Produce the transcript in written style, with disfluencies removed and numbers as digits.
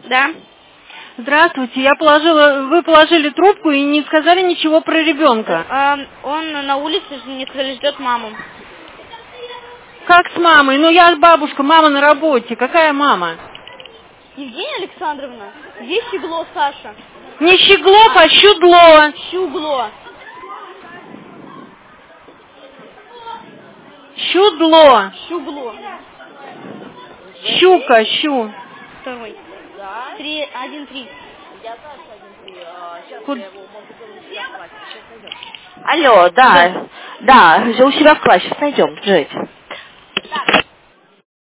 Да. Здравствуйте, вы положили трубку и не сказали ничего про ребенка. Он на улице, мне сказали, ждет маму. Как с мамой? Ну я бабушка, мама на работе. Какая мама? Евгения Александровна, здесь Щегло Саша. Не Щеглов, а Щудло. Щугло. Щудло. Щугло. Щука, щу. Второй. 1-3. Алло, да, у себя в классе, найдем, жить.